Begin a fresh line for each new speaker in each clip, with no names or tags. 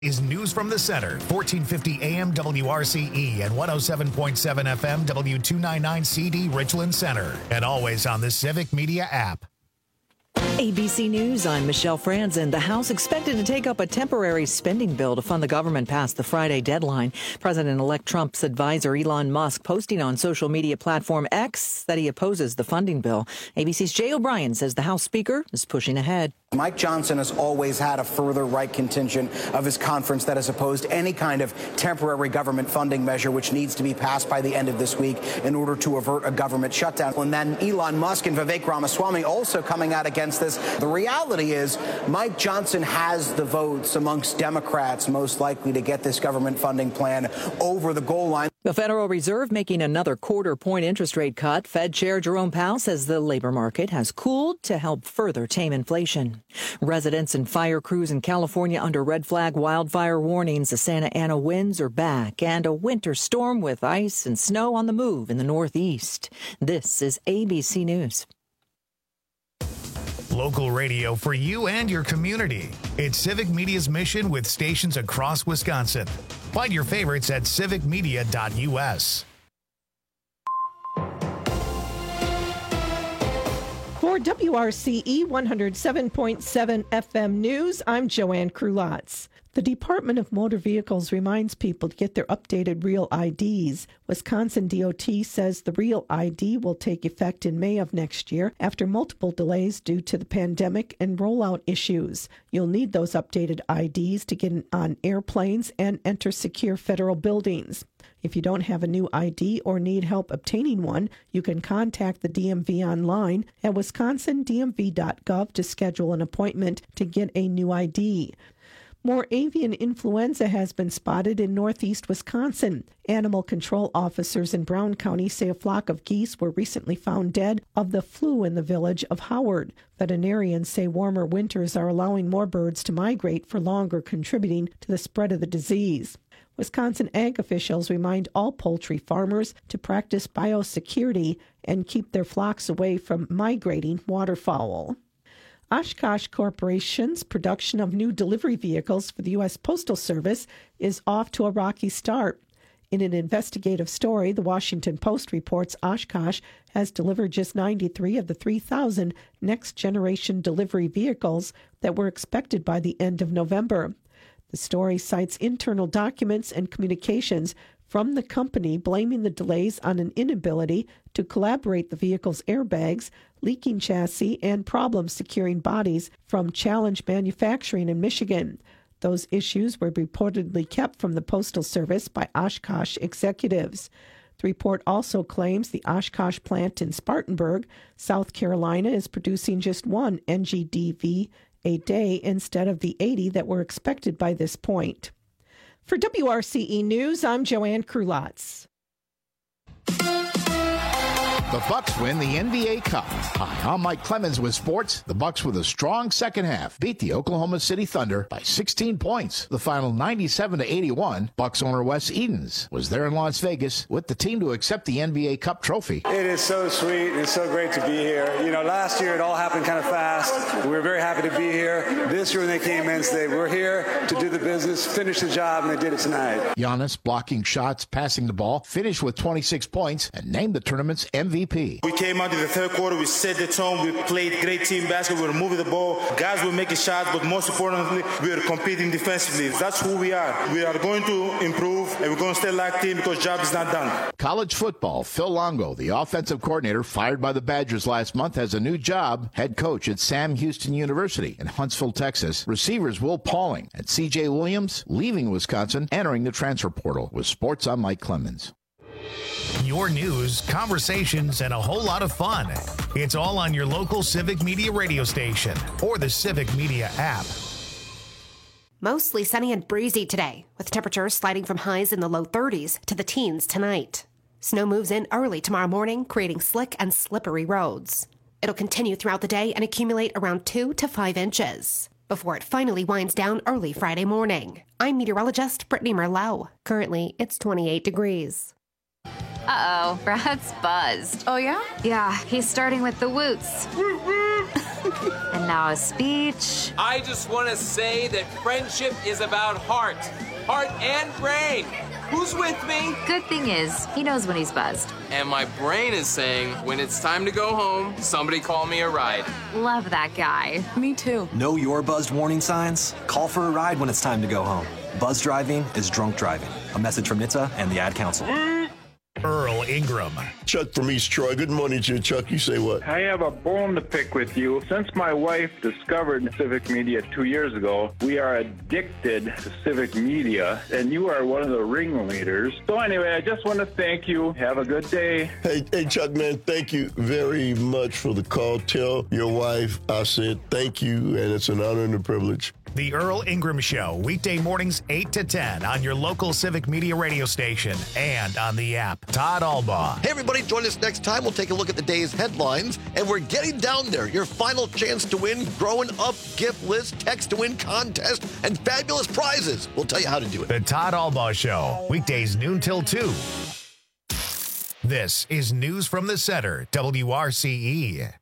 Is News from the Center, 1450 AM WRCE and 107.7 FM W299CD Richland Center, and always on the Civic Media app.
ABC News, I'm Michelle Franzen. The House expected to take up a temporary spending bill to fund the government past the Friday deadline. President-elect Trump's advisor Elon Musk posting on social media platform X that he opposes the funding bill. ABC's Jay O'Brien says the House Speaker is pushing ahead.
Mike Johnson has always had a further right contingent of his conference that has opposed any kind of temporary government funding measure, which needs to be passed by the end of this week in order to avert a government shutdown. And then Elon Musk and Vivek Ramaswamy also coming out against this. The reality is Mike Johnson has the votes amongst Democrats most likely to get this government funding plan over the goal line.
The Federal Reserve making another quarter-point interest rate cut. Fed Chair Jerome Powell says the labor market has cooled to help further tame inflation. Residents and fire crews in California under red flag wildfire warnings. The Santa Ana winds are back and a winter storm with ice and snow on the move in the Northeast. This is ABC News.
Local radio for you and your community. It's Civic Media's mission with stations across Wisconsin. Find your favorites at civicmedia.us.
For WRCE 107.7 FM News, I'm Joanne Krulotz. The Department of Motor Vehicles reminds people to get their updated Real IDs. Wisconsin DOT says the Real ID will take effect in May of next year after multiple delays due to the pandemic and rollout issues. You'll need those updated IDs to get on airplanes and enter secure federal buildings. If you don't have a new ID or need help obtaining one, you can contact the DMV online at wisconsindmv.gov to schedule an appointment to get a new ID. More avian influenza has been spotted in northeast Wisconsin. Animal control officers in Brown County say a flock of geese were recently found dead of the flu in the village of Howard. Veterinarians say warmer winters are allowing more birds to migrate for longer, contributing to the spread of the disease. Wisconsin ag officials remind all poultry farmers to practice biosecurity and keep their flocks away from migrating waterfowl. Oshkosh Corporation's production of new delivery vehicles for the U.S. Postal Service is off to a rocky start. In an investigative story, the Washington Post reports Oshkosh has delivered just 93 of the 3,000 next-generation delivery vehicles that were expected by the end of November. The story cites internal documents and communications from the company blaming the delays on an inability to collaborate the vehicle's airbags, leaking chassis, and problems securing bodies from Challenge Manufacturing in Michigan. Those issues were reportedly kept from the Postal Service by Oshkosh executives. The report also claims the Oshkosh plant in Spartanburg, South Carolina, is producing just one NGDV a day instead of the 80 that were expected by this point. For WRCE News, I'm Joanne Krulotz.
The Bucks win the NBA Cup. Hi, I'm Mike Clemens with sports. The Bucks, with a strong second half, beat the Oklahoma City Thunder by 16 points. The final 97-81. Bucks owner Wes Edens was there in Las Vegas with the team to accept the NBA Cup trophy.
It is so sweet. It's so great to be here. You know, last year it all happened kind of fast. We were very happy to be here. This year when they came in, they were here to do the business, finish the job, and they did it tonight.
Giannis blocking shots, passing the ball, finished with 26 points, and named the tournament's MVP.
We came out in the third quarter, we set the tone, we played great team basketball, we were moving the ball, guys were making shots, but most importantly, we were competing defensively. That's who we are. We are going to improve, and we're going to stay locked in because job is not done.
College football, Phil Longo, the offensive coordinator fired by the Badgers last month, has a new job, head coach at Sam Houston University in Huntsville, Texas. Receivers Will Pauling and C.J. Williams leaving Wisconsin, entering the transfer portal. With sports, I'm Mike Clemens.
Your news, conversations, and a whole lot of fun. It's all on your local Civic Media radio station or the Civic Media app.
Mostly sunny and breezy today, with temperatures sliding from highs in the low 30s to the teens tonight. Snow moves in early tomorrow morning, creating slick and slippery roads. It'll continue throughout the day and accumulate around 2 to 5 inches before it finally winds down early Friday morning. I'm meteorologist Brittany Merlot. Currently, it's 28 degrees.
Uh-oh, Brad's buzzed.
Oh, yeah?
Yeah, he's starting with the woots. And now a speech.
I just want to say that friendship is about heart and brain. Who's with me?
Good thing is, he knows when he's buzzed.
And my brain is saying, when it's time to go home, somebody call me a ride.
Love that guy.
Me too.
Know your buzzed warning signs? Call for a ride when it's time to go home. Buzz driving is drunk driving. A message from NHTSA and the Ad Council.
Earl Ingram.
Chuck from East Troy. Good morning to you, Chuck. You say what?
I have a bone to pick with you. Since my wife discovered civic media 2 years ago, we are addicted to civic media, and you are one of the ringleaders. So anyway, I just want to thank you. Have a good day.
Hey, Chuck, man, thank you very much for the call. Tell your wife I said thank you, and it's an honor and a privilege.
The Earl Ingram Show, weekday mornings 8 to 10 on your local civic media radio station and on the app. Todd Albaugh.
Hey, everybody, join us next time. We'll take a look at the day's headlines, and we're getting down there. Your final chance to win Growing Up gift list, text to win contest, and fabulous prizes. We'll tell you how to do it.
The Todd Albaugh Show, weekdays noon till 2. This is News from the Center, WRCE.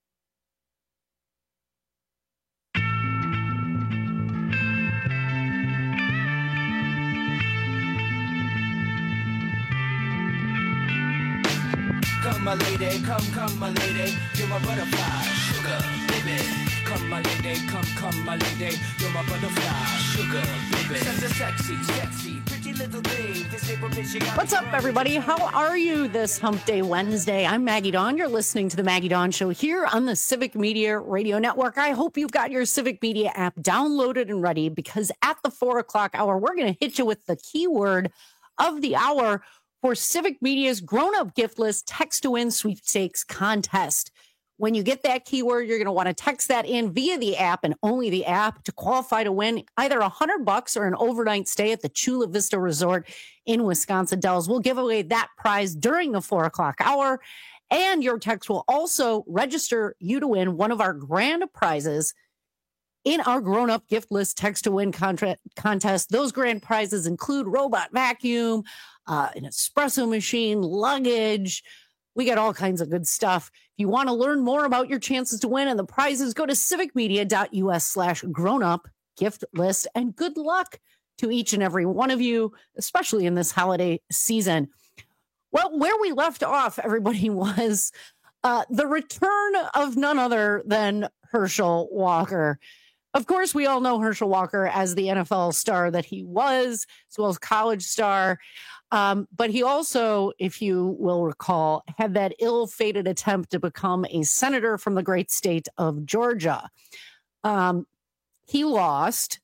Come, my lady, come, my lady, you're my butterfly, sugar, baby. Come, my lady, come, my lady, you're my butterfly, sugar, baby. Such a sexy, pretty little thing.
What's up, everybody? How are you this Hump Day Wednesday? I'm Maggie Dawn. You're listening to the Maggie Dawn Show here on the Civic Media Radio Network. I hope you've got your Civic Media app downloaded and ready, because at the 4 o'clock hour, we're going to hit you with the keyword of the hour for Civic Media's grown-up gift list text to win sweepstakes contest. When you get that keyword, you're going to want to text that in via the app and only the app to qualify to win either $100 or an overnight stay at the Chula Vista Resort in Wisconsin Dells. We'll give away that prize during the 4 o'clock hour, and your text will also register you to win one of our grand prizes in our grown-up gift list text to win contest. Those grand prizes include robot vacuum, an espresso machine, luggage. We got all kinds of good stuff. If you want to learn more about your chances to win and the prizes, go to civicmedia.us/grownup gift list, and good luck to each and every one of you, especially in this holiday season. Well, where we left off, everybody, was the return of none other than Herschel Walker. Of course, we all know Herschel Walker as the NFL star that he was, as well as college star. But he also, if you will recall, had that ill-fated attempt to become a senator from the great state of Georgia. He lost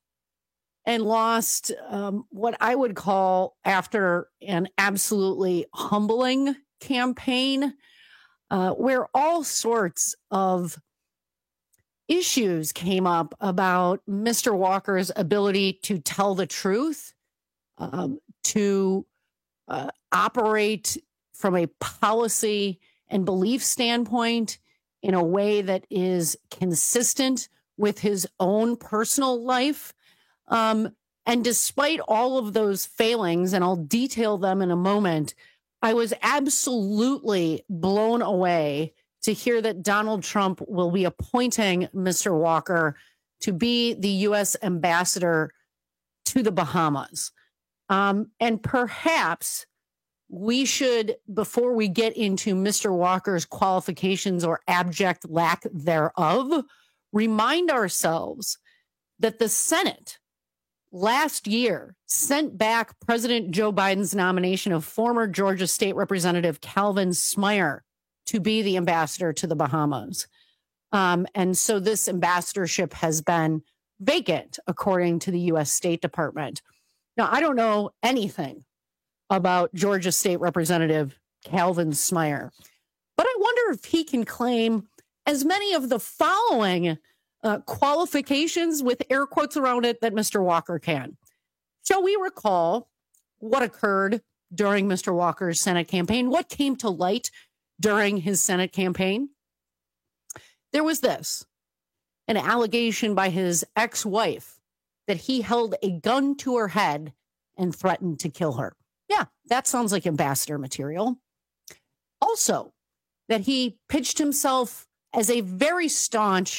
what I would call, after an absolutely humbling campaign, where all sorts of issues came up about Mr. Walker's ability to tell the truth, to operate from a policy and belief standpoint in a way that is consistent with his own personal life. And despite all of those failings, and I'll detail them in a moment, I was absolutely blown away to hear that Donald Trump will be appointing Mr. Walker to be the U.S. ambassador to the Bahamas. And perhaps we should, before we get into Mr. Walker's qualifications or abject lack thereof, remind ourselves that the Senate last year sent back President Joe Biden's nomination of former Georgia State Representative Calvin Smyer to be the ambassador to the Bahamas. And so this ambassadorship has been vacant, according to the U.S. State Department. Now, I don't know anything about Georgia State Representative Calvin Smyer, but I wonder if he can claim as many of the following qualifications, with air quotes around it, that Mr. Walker can. Shall we recall what occurred during Mr. Walker's Senate campaign? What came to light during his Senate campaign? There was an allegation by his ex-wife that he held a gun to her head and threatened to kill her. Yeah, that sounds like ambassador material. Also, that he pitched himself as a very staunch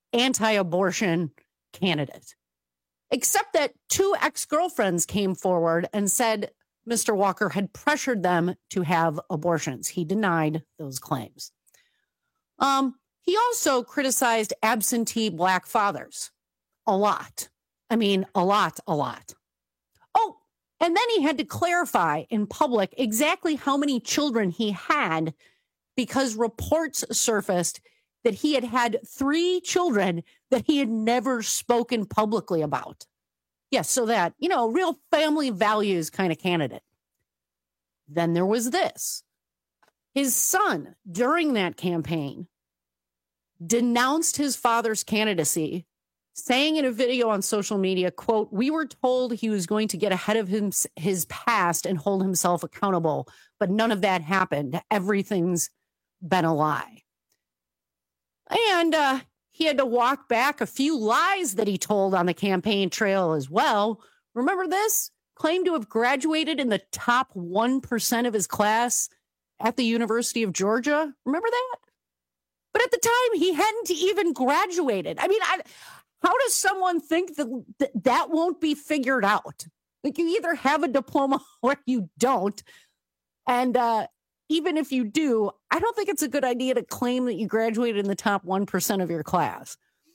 anti-abortion candidate. Except that 2 ex-girlfriends came forward and said Mr. Walker had pressured them to have abortions. He denied those claims. He also criticized absentee Black fathers a lot. I mean, a lot. Oh, and then he had to clarify in public exactly how many children he had because reports surfaced that he had 3 children that he had never spoken publicly about. Yes, so that, real family values kind of candidate. Then there was this. His son, during that campaign, denounced his father's candidacy, saying in a video on social media, quote, "We were told he was going to get ahead of his past and hold himself accountable, but none of that happened. Everything's been a lie." And he had to walk back a few lies that he told on the campaign trail as well. Remember this? Claimed to have graduated in the top 1% of his class at the University of Georgia. Remember that? But at the time, he hadn't even graduated. I mean, how does someone think that won't be figured out? Like, you either have a diploma or you don't. And even if you do, I don't think it's a good idea to claim that you graduated in the top 1% of your class.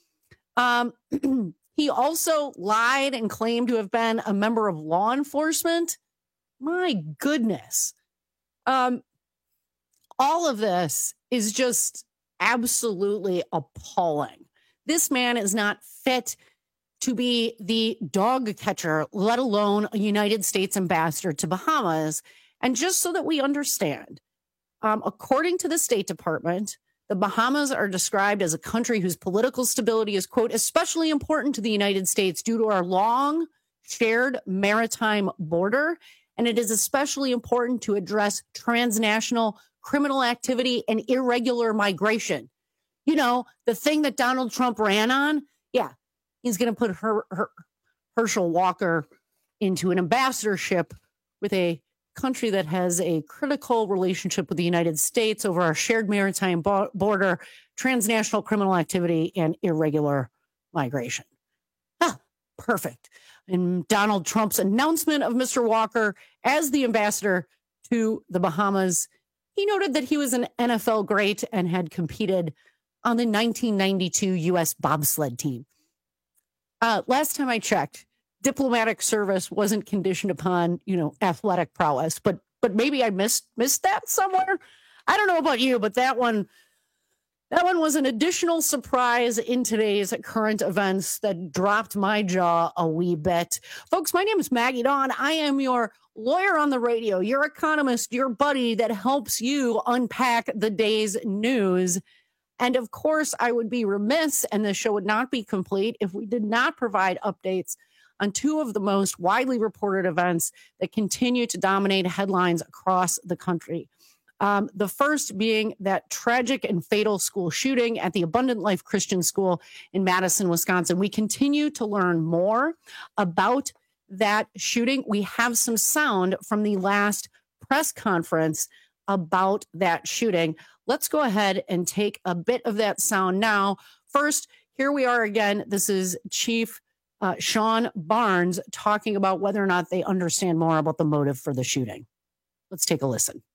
He also lied and claimed to have been a member of law enforcement. My goodness. All of this is just absolutely appalling. This man is not fit to be the dog catcher, let alone a United States ambassador to Bahamas. And just so that we understand, according to the State Department, the Bahamas are described as a country whose political stability is, quote, especially important to the United States due to our long shared maritime border. And it is especially important to address transnational criminal activity and irregular migration. You know, the thing that Donald Trump ran on. Yeah, he's going to put Herschel Walker into an ambassadorship with a country that has a critical relationship with the United States over our shared maritime border, transnational criminal activity, and irregular migration. Ah, perfect. And Donald Trump's announcement of Mr. Walker as the ambassador to the Bahamas, he noted that he was an NFL great and had competed on the 1992 U.S. bobsled team. Last time I checked, diplomatic service wasn't conditioned upon, athletic prowess, but maybe I missed that somewhere. I don't know about you, but that one was an additional surprise in today's current events that dropped my jaw a wee bit. Folks, my name is Maggie Dawn. I am your lawyer on the radio, your economist, your buddy that helps you unpack the day's news. And of course, I would be remiss, and the show would not be complete if we did not provide updates on 2 of the most widely reported events that continue to dominate headlines across the country. The first being that tragic and fatal school shooting at the Abundant Life Christian School in Madison, Wisconsin. We continue to learn more about that shooting. We have some sound from the last press conference about that shooting. Let's go ahead and take a bit of that sound now. First, here we are again. This is Chief Sean Barnes talking about whether or not they understand more about the motive for the shooting. Let's take a listen.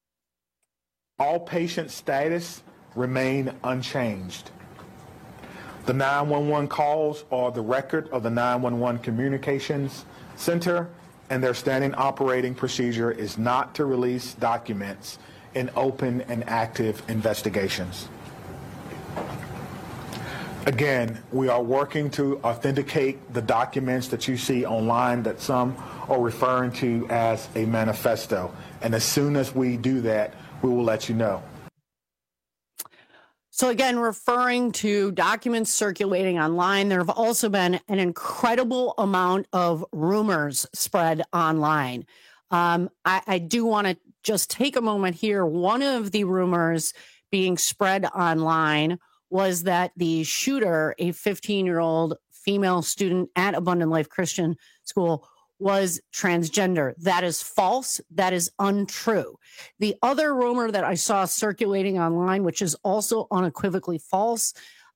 All patient status remain unchanged. The 911 calls are the record of the 911 Communications Center, and their standing operating procedure is not to release documents in open and active investigations. Again, we are working to authenticate the documents that you see online that some are referring to as a manifesto. And as soon as we do that, we will let you know.
So again, referring to documents circulating online, there have also been an incredible amount of rumors spread online. I do want to just take a moment here. One of the rumors being spread online was that the shooter, a 15-year-old female student at Abundant Life Christian School, was transgender. That is false. That is untrue. The other rumor that I saw circulating online, which is also unequivocally false,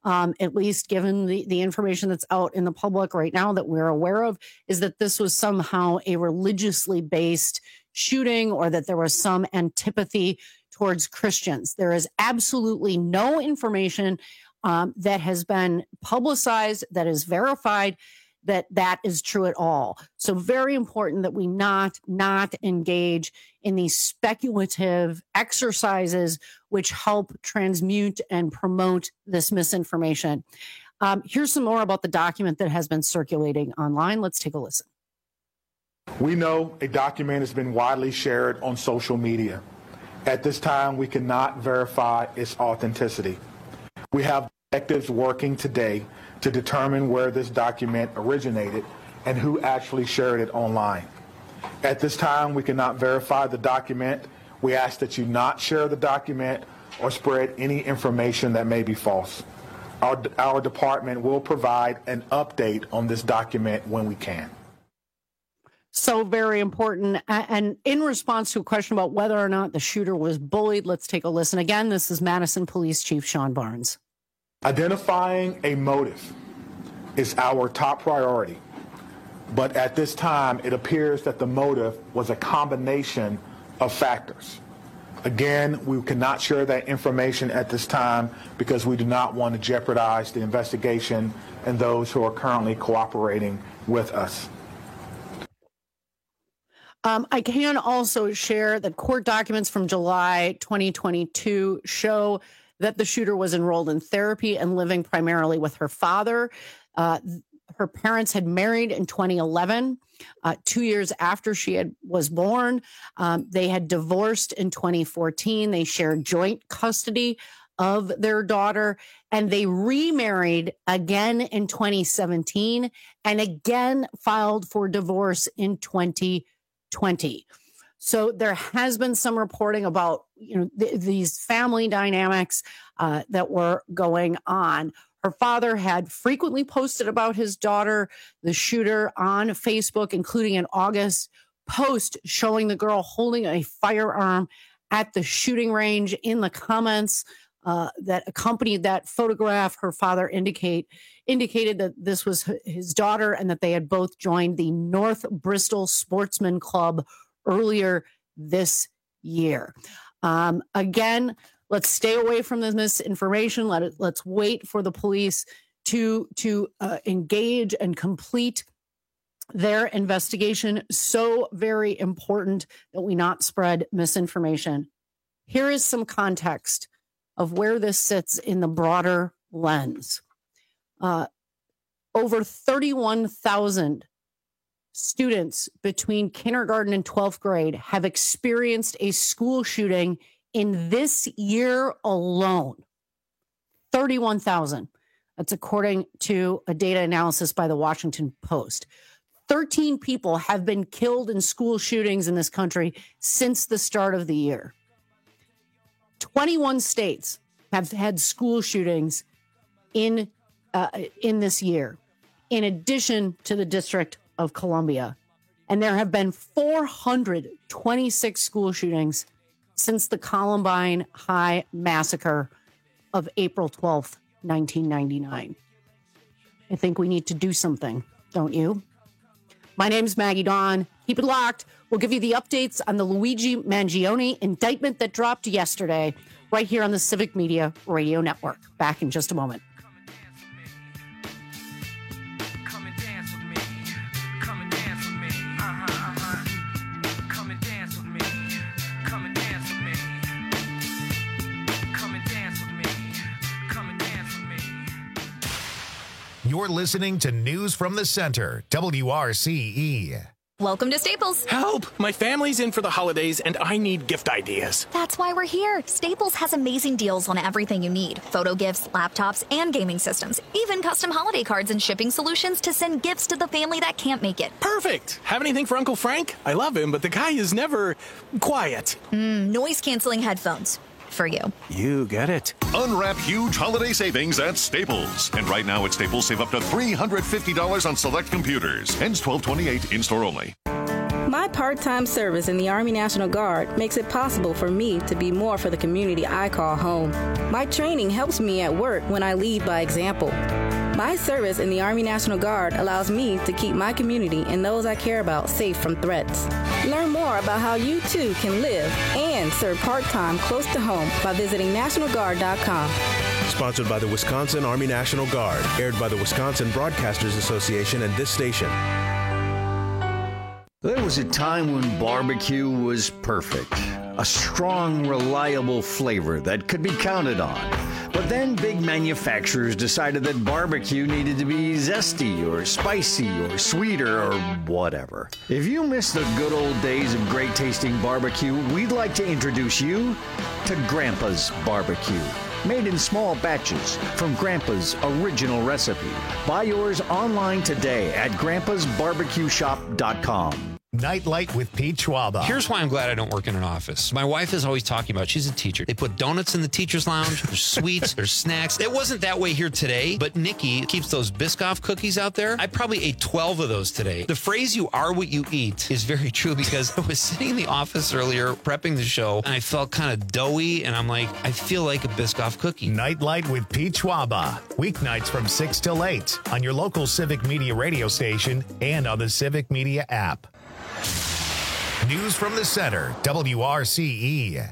at least given the information that's out in the public right now that we're aware of, is that this was somehow a religiously based shooting or that there was some antipathy towards Christians. There is absolutely no information that has been publicized, that is verified, that is true at all. So very important that we not engage in these speculative exercises which help transmute and promote this misinformation. Here's some more about the document that has been circulating online. Let's take a listen.
We know a document has been widely shared on social media. At this time, we cannot verify its authenticity. We have detectives working today to determine where this document originated and who actually shared it online. At this time, we cannot verify the document. We ask that you not share the document or spread any information that may be false. Our department will provide an update on this document when we can.
So very important. And in response to a question about whether or not the shooter was bullied, let's take a listen. Again, this is Madison Police Chief Sean Barnes.
Identifying a motive is our top priority. But at this time, it appears that the motive was a combination of factors. Again, we cannot share that information at this time because we do not want to jeopardize the investigation and those who are currently cooperating with us.
I can also share that court documents from July 2022 show that the shooter was enrolled in therapy and living primarily with her father. Her parents had married in 2011, 2 years after she was born. They had divorced in 2014. They shared joint custody of their daughter, and they remarried again in 2017 and again filed for divorce in 2020. So there has been some reporting about, these family dynamics that were going on. Her father had frequently posted about his daughter, the shooter, on Facebook, including an August post showing the girl holding a firearm at the shooting range. In the comments that accompanied that photograph, her father indicated that this was his daughter and that they had both joined the North Bristol Sportsman Club earlier this year. Again, let's stay away from this misinformation. Let's wait for the police to engage and complete their investigation. So very important that we not spread misinformation. Here is some context of where this sits in the broader lens. Over 31,000 students between kindergarten and 12th grade have experienced a school shooting in this year alone. 31,000. That's according to a data analysis by the Washington Post. 13 people have been killed in school shootings in this country since the start of the year. 21 states have had school shootings in this year, in addition to the District of Columbia. And there have been 426 school shootings since the Columbine High Massacre of April 12th, 1999. I think we need to do something, don't you? My name's Maggie Dawn. Keep it locked. We'll give you the updates on the Luigi Mangione indictment that dropped yesterday, right here on the Civic Media Radio Network. Back in just a moment.
You're listening to News from the Center, WRCE.
Welcome to Staples.
Help! My family's in for the holidays and I need gift ideas.
That's why we're here. Staples has amazing deals on everything you need. Photo gifts, laptops, and gaming systems. Even custom holiday cards and shipping solutions to send gifts to the family that can't make it.
Perfect! Have anything for Uncle Frank? I love him, but the guy is never quiet.
Noise-canceling headphones. For you.
You get it.
Unwrap huge holiday savings at Staples. And right now at Staples, save up to $350 on select computers. Ends 12/28, in-store only.
My My part-time service in the Army National Guard makes it possible for me to be more for the community I call home. My training helps me at work when I lead by example. My service in the Army National Guard allows me to keep my community and those I care about safe from threats. Learn more about how you too can live and serve part-time close to home by visiting NationalGuard.com.
Sponsored by the Wisconsin Army National Guard. Aired by the Wisconsin Broadcasters Association and this station.
There was a time when barbecue was perfect. A strong, reliable flavor that could be counted on. But then big manufacturers decided that barbecue needed to be zesty or spicy or sweeter or whatever. If you miss the good old days of great tasting barbecue, we'd like to introduce you to Grandpa's Barbecue. Made in small batches from Grandpa's original recipe. Buy yours online today at grandpasbarbecueshop.com.
Nightlight with Pete Schwaba.
Here's why I'm glad I don't work in an office. My wife is always talking about, she's a teacher. They put donuts in the teacher's lounge. There's sweets, there's snacks. It wasn't that way here today, but Nikki keeps those Biscoff cookies out there. I probably ate 12 of those today. The phrase, you are what you eat, is very true because I was sitting in the office earlier prepping the show and I felt kind of doughy and I'm like, I feel like a Biscoff cookie.
Nightlight with Pete Schwaba. Weeknights from 6 till 8 on your local Civic Media radio station and on the Civic Media app. News from the center, WRCE.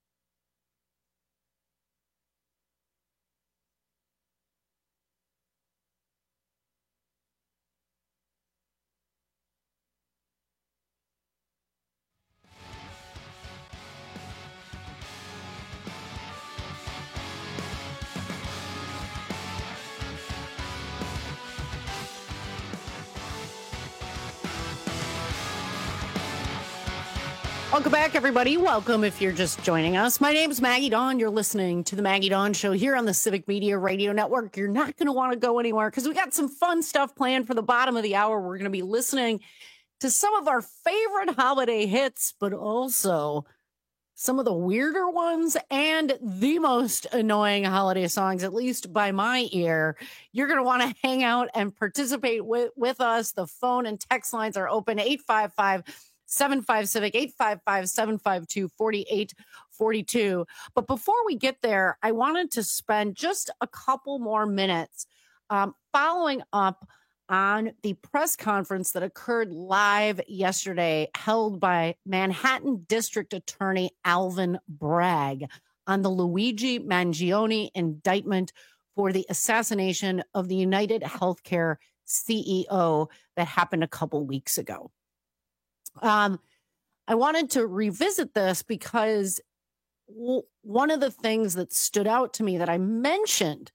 Welcome back, everybody. Welcome if you're just joining us. My name is Maggie Dawn. You're listening to the Maggie Dawn Show here on the Civic Media Radio Network. You're not going to want to go anywhere because we got some fun stuff planned for the bottom of the hour. We're going to be listening to some of our favorite holiday hits, but also some of the weirder ones and the most annoying holiday songs, at least by my ear. You're going to want to hang out and participate with us. The phone and text lines are open, 855-75-CIVIC, 855-752-4842. But before we get there, I wanted to spend just a couple more minutes following up on the press conference that occurred live yesterday, held by Manhattan District Attorney Alvin Bragg on the Luigi Mangione indictment for the assassination of the United Healthcare CEO that happened a couple weeks ago. I wanted to revisit this because one of the things that stood out to me that I mentioned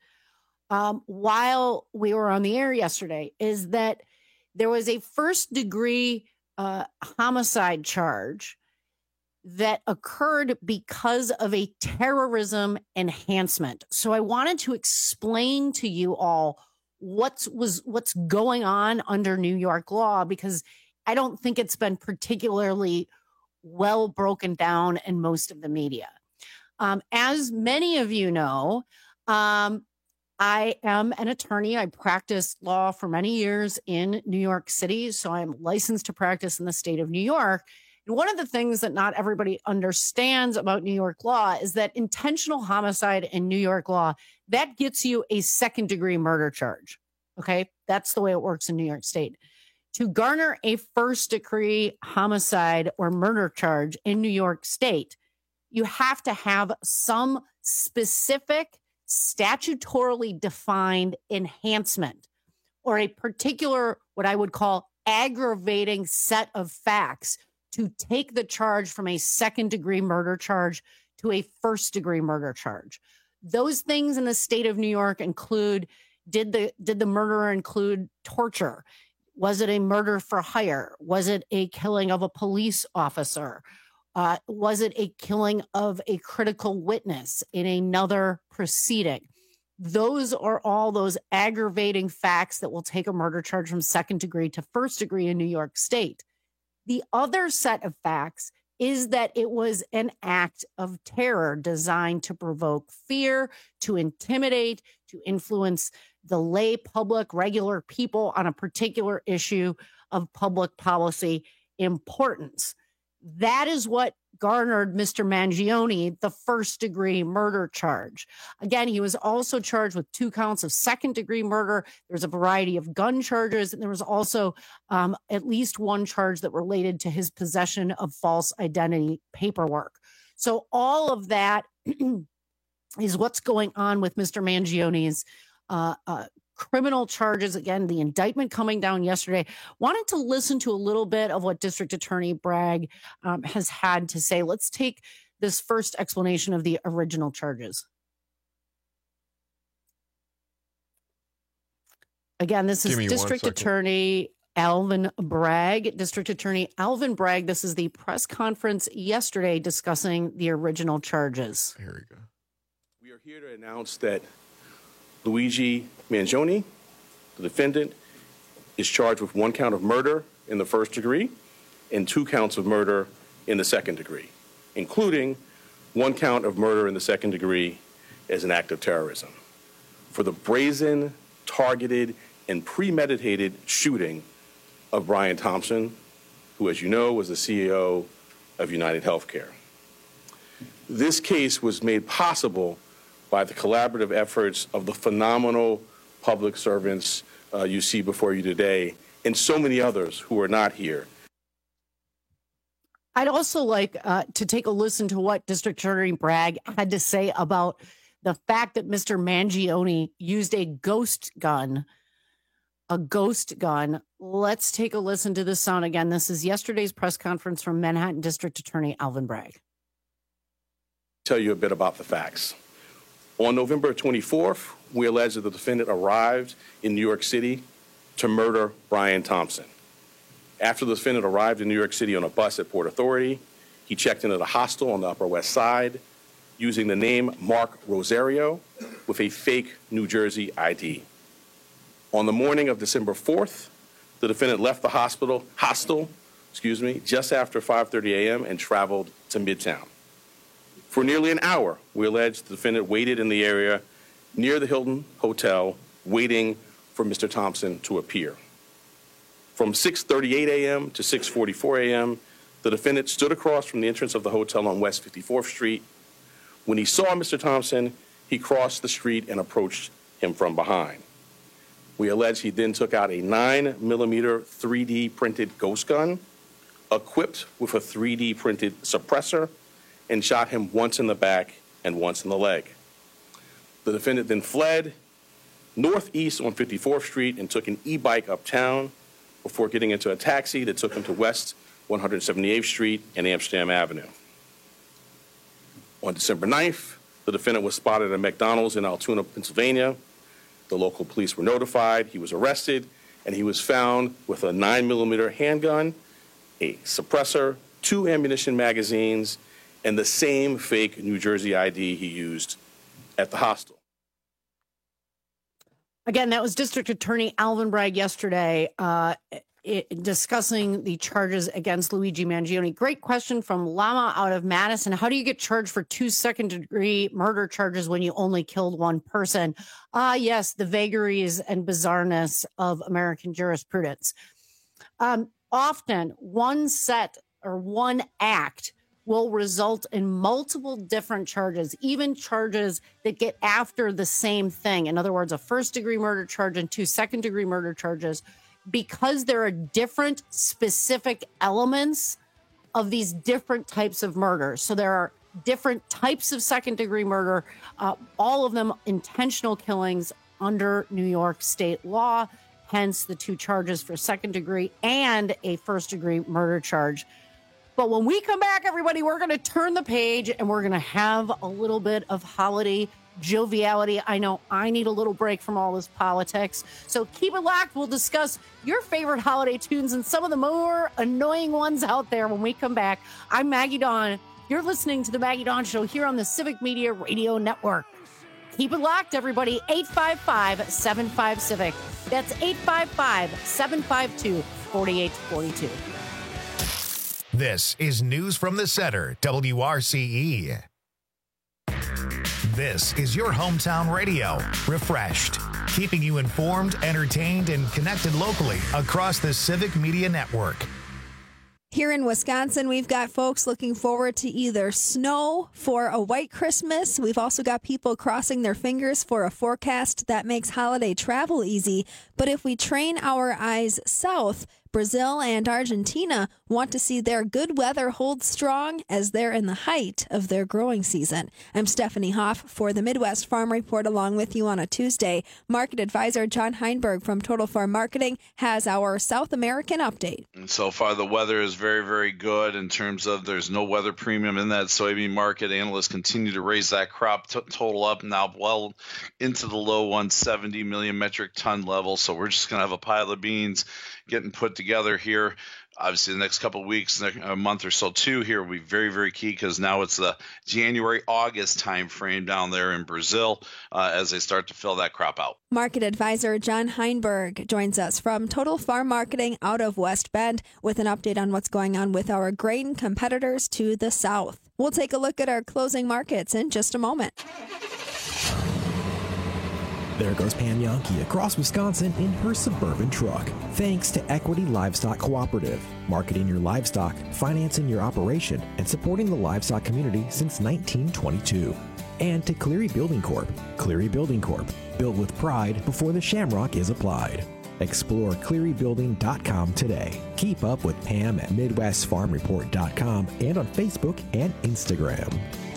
while we were on the air yesterday is that there was a first-degree homicide charge that occurred because of a terrorism enhancement. So I wanted to explain to you all what's going on under New York law, because I don't think it's been particularly well broken down in most of the media. As many of you know, I am an attorney. I practiced law for many years in New York City, so I'm licensed to practice in the state of New York. And one of the things that not everybody understands about New York law is that intentional homicide in New York law, that gets you a second-degree murder charge. Okay? That's the way it works in New York State. To garner a first-degree homicide or murder charge in New York State, you have to have some specific statutorily defined enhancement or a particular, what I would call, aggravating set of facts to take the charge from a second-degree murder charge to a first-degree murder charge. Those things in the state of New York include, did the murderer include torture? Was it a murder for hire? Was it a killing of a police officer? Was it a killing of a critical witness in another proceeding? Those are all those aggravating facts that will take a murder charge from second degree to first degree in New York State. The other set of facts is that it was an act of terror designed to provoke fear, to intimidate, to influence the lay public, regular people on a particular issue of public policy importance. That is what garnered Mr. Mangione the first-degree murder charge. Again, he was also charged with 2 counts of second-degree murder. There's a variety of gun charges, and there was also at least 1 charge that related to his possession of false identity paperwork. So all of that is what's going on with Mr. Mangione's criminal charges. Again, the indictment coming down yesterday. Wanted to listen to a little bit of what District Attorney Bragg has had to say. Let's take this first explanation of the original charges. Again, this is District Attorney Alvin Bragg. District Attorney Alvin Bragg. This is the press conference yesterday discussing the original charges.
Here we go.
We are here to announce that Luigi Mangione, the defendant, is charged with 1 count of murder in the first degree and 2 counts of murder in the second degree, including 1 count of murder in the second degree as an act of terrorism for the brazen, targeted, and premeditated shooting of Brian Thompson, who, as you know, was the CEO of United Healthcare. This case was made possible by the collaborative efforts of the phenomenal public servants you see before you today, and so many others who are not here.
I'd also like to take a listen to what District Attorney Bragg had to say about the fact that Mr. Mangione used a ghost gun. Let's take a listen to this sound again. This is yesterday's press conference from Manhattan District Attorney Alvin Bragg.
Tell you a bit about the facts. On November 24th, we allege that the defendant arrived in New York City to murder Brian Thompson. After the defendant arrived in New York City on a bus at Port Authority, he checked into the hostel on the Upper West Side using the name Mark Rosario with a fake New Jersey ID. On the morning of December 4th, the defendant left the hostel just after 5:30 a.m. and traveled to Midtown. For nearly an hour, we allege the defendant waited in the area near the Hilton Hotel, waiting for Mr. Thompson to appear. From 6:38 a.m. to 6:44 a.m., the defendant stood across from the entrance of the hotel on West 54th Street. When he saw Mr. Thompson, he crossed the street and approached him from behind. We allege he then took out a 9mm 3D printed ghost gun, equipped with a 3D printed suppressor, and shot him once in the back and once in the leg. The defendant then fled northeast on 54th Street and took an e-bike uptown before getting into a taxi that took him to West 178th Street and Amsterdam Avenue. On December 9th, the defendant was spotted at a McDonald's in Altoona, Pennsylvania. The local police were notified. He was arrested, and he was found with a 9mm handgun, a suppressor, 2 ammunition magazines, and the same fake New Jersey ID he used at the hostel.
Again, that was District Attorney Alvin Bragg yesterday discussing the charges against Luigi Mangione. Great question from Lama out of Madison. How do you get charged for 2 second-degree murder charges when you only killed 1 person? Yes, the vagaries and bizarreness of American jurisprudence. Often, one set or one act will result in multiple different charges, even charges that get after the same thing. In other words, a first-degree murder charge and 2 second-degree murder charges, because there are different specific elements of these different types of murder. So there are different types of second-degree murder, all of them intentional killings under New York state law, hence the 2 charges for second-degree and a first-degree murder charge. But when we come back, everybody, we're going to turn the page and we're going to have a little bit of holiday joviality. I know I need a little break from all this politics. So keep it locked. We'll discuss your favorite holiday tunes and some of the more annoying ones out there when we come back. I'm Maggie Dawn. You're listening to The Maggie Dawn Show here on the Civic Media Radio Network. Keep it locked, everybody. 855-75-CIVIC. That's 855-752-4842.
This is News from the Center, WRCE. This is your hometown radio, refreshed, keeping you informed, entertained, and connected locally across the Civic Media Network.
Here in Wisconsin, we've got folks looking forward to either snow for a white Christmas. We've also got people crossing their fingers for a forecast that makes holiday travel easy. But if we train our eyes south, Brazil and Argentina want to see their good weather hold strong as they're in the height of their growing season. I'm Stephanie Hoff for the Midwest Farm Report along with you on a Tuesday. Market advisor John Heinberg from Total Farm Marketing has our South American update.
And so far the weather is very, very good in terms of there's no weather premium in that soybean market. Analysts continue to raise that crop total up now well into the low 170 million metric ton level. So we're just going to have a pile of beans getting put together here. Obviously, the next couple of weeks, a month or so too, here will be very, very key because now it's the January-August time frame down there in Brazil as they start to fill that crop out.
Market advisor John Heinberg joins us from Total Farm Marketing out of West Bend with an update on what's going on with our grain competitors to the south. We'll take a look at our closing markets in just a moment.
There goes Pam Yankee across Wisconsin in her Suburban truck. Thanks to Equity Livestock Cooperative, marketing your livestock, financing your operation, and supporting the livestock community since 1922. And to Cleary Building Corp. Cleary Building Corp. Built with pride before the shamrock is applied. Explore clearybuilding.com today. Keep up with Pam at MidwestFarmReport.com and on Facebook and Instagram.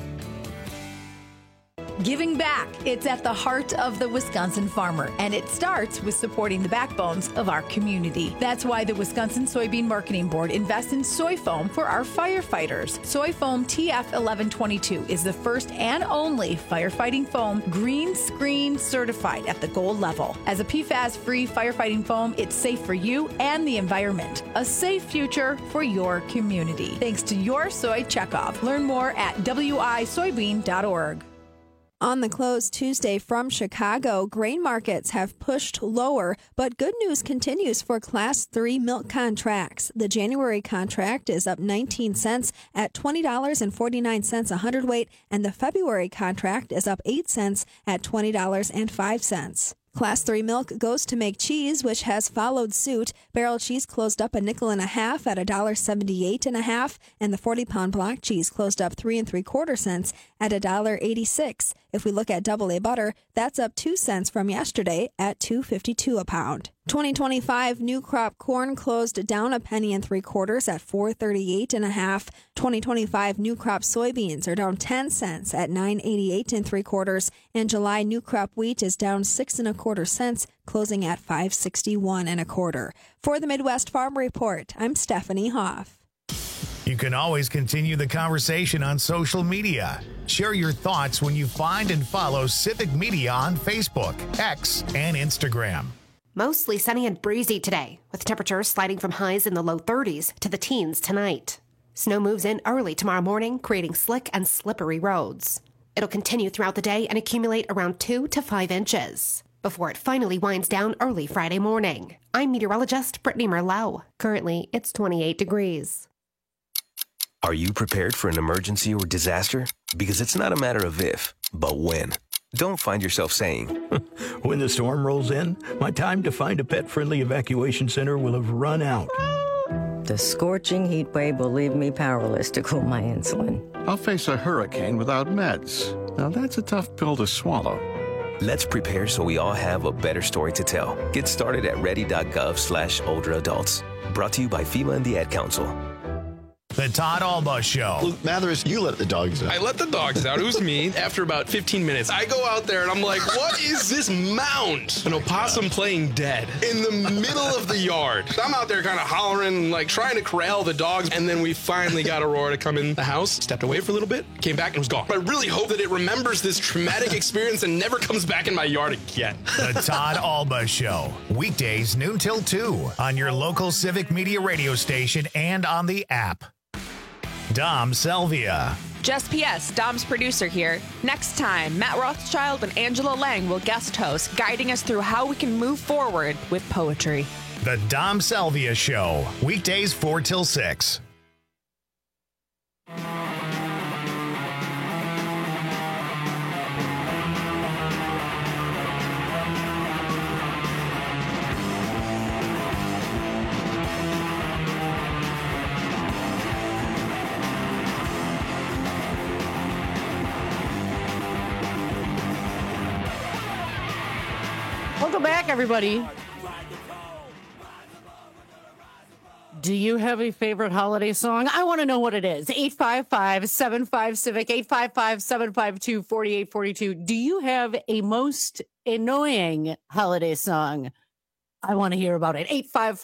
Giving back. It's at the heart of the Wisconsin farmer, and it starts with supporting the backbones of our community. That's why the Wisconsin Soybean Marketing Board invests in soy foam for our firefighters. Soy foam TF 1122 is the first and only firefighting foam green screen certified at the gold level. As a PFAS-free firefighting foam, it's safe for you and the environment. A safe future for your community. Thanks to your soy checkoff. Learn more at wisoybean.org.
On the close Tuesday from Chicago, grain markets have pushed lower, but good news continues for Class 3 milk contracts. The January contract is up 19 cents at $20.49 a hundredweight, and the February contract is up 8 cents at $20.05. Class 3 milk goes to make cheese, which has followed suit. Barrel cheese closed up $1.50 at $1.78 and the 40-pound block cheese closed up 3 3/4 cents at $1.86. If we look at double A butter, that's up 2 cents from yesterday at $2.52 a pound. 2025 new crop corn closed down $1 3/4 at $4.38.5. 2025 new crop soybeans are down 10 cents at $9.88 3/4, and July new crop wheat is down 6 1/4 cents, closing at $5.61 1/4. For the Midwest Farm Report, I'm Stephanie Hoff.
You can always continue the conversation on social media. Share your thoughts when you find and follow Civic Media on Facebook, X, and Instagram.
Mostly sunny and breezy today, with temperatures sliding from highs in the low 30s to the teens tonight. Snow moves in early tomorrow morning, creating slick and slippery roads. It'll continue throughout the day and accumulate around 2 to 5 inches before it finally winds down early Friday morning. I'm meteorologist Brittany Merlot. Currently, it's 28 degrees.
Are you prepared for an emergency or disaster? Because it's not a matter of if, but when. Don't find yourself saying,
when the storm rolls in, my time to find a pet-friendly evacuation center will have run out.
The scorching heat wave will leave me powerless to cool my insulin.
I'll face a hurricane without meds. Now that's a tough pill to swallow.
Let's prepare so we all have a better story to tell. Get started at ready.gov/older adults. Brought to you by FEMA and the Ad Council.
The Todd Alba Show.
Luke Mathers, you let the dogs out.
I let the dogs out. It was me. After about 15 minutes, I go out there and I'm like, what is this mound? An opossum playing dead in the middle of the yard. I'm out there kind of hollering, like trying to corral the dogs. And then we finally got Aurora to come in the house, stepped away for a little bit, came back and was gone. I really hope that it remembers this traumatic experience and never comes back in my yard again.
The Todd Alba Show. Weekdays noon till 2 on your local Civic Media radio station and on the app. Dom Selvia.
Just PS, Dom's producer here. Next time, Matt Rothschild and Angela Lang will guest host, guiding us through how we can move forward with poetry.
The Dom Selvia Show. Weekdays 4 till 6.
Welcome back, everybody. Do you have a favorite holiday song? I want to know what it is. 855-75-CIVIC, 855-752-4842. Do you have a most annoying holiday song? I want to hear about it.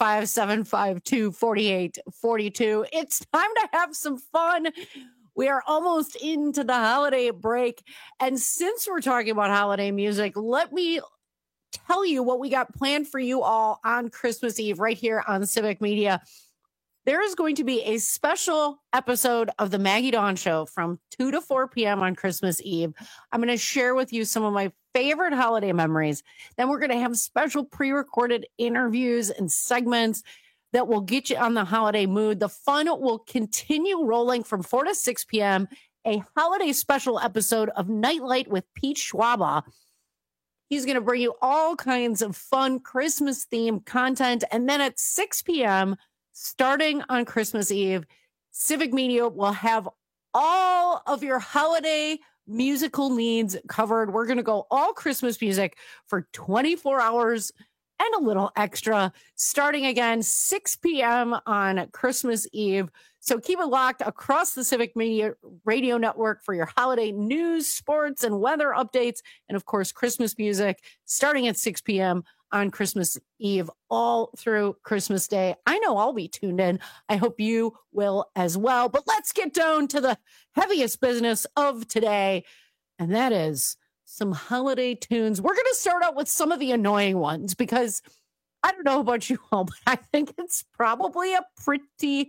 855-752-4842. It's time to have some fun. We are almost into the holiday break. And since we're talking about holiday music, let me tell you what we got planned for you all on Christmas Eve right here on Civic Media. There is going to be a special episode of the Maggie Dawn Show from 2 to 4 p.m. on Christmas Eve. I'm going to share with you some of my favorite holiday memories. Then we're going to have special pre-recorded interviews and segments that will get you on the holiday mood. The fun will continue rolling from 4 to 6 p.m. A holiday special episode of Nightlight with Pete Schwaba. He's going to bring you all kinds of fun Christmas-themed content. And then at 6 p.m., starting on Christmas Eve, Civic Media will have all of your holiday musical needs covered. We're going to go all Christmas music for 24 hours and a little extra, starting again 6 p.m. on Christmas Eve. So keep it locked across the Civic Media Radio Network for your holiday news, sports, and weather updates. And of course, Christmas music starting at 6 p.m. on Christmas Eve all through Christmas Day. I know I'll be tuned in. I hope you will as well. But let's get down to the heaviest business of today, and that is some holiday tunes. We're going to start out with some of the annoying ones because I don't know about you all, but I think it's probably a pretty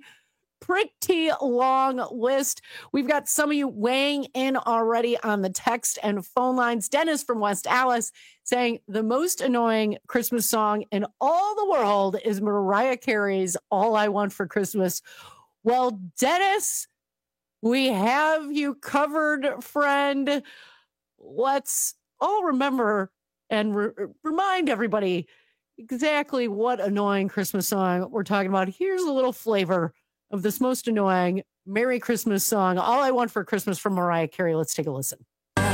long list. We've got some of you weighing in already on the text and phone lines. Dennis from West Allis saying the most annoying Christmas song in all the world is Mariah Carey's All I Want for Christmas. Well, Dennis, we have you covered, friend. Let's all remember and remind everybody exactly what annoying Christmas song we're talking about. Here's a little flavor of this most annoying Merry Christmas song, All I Want for Christmas from Mariah Carey. Let's take a listen.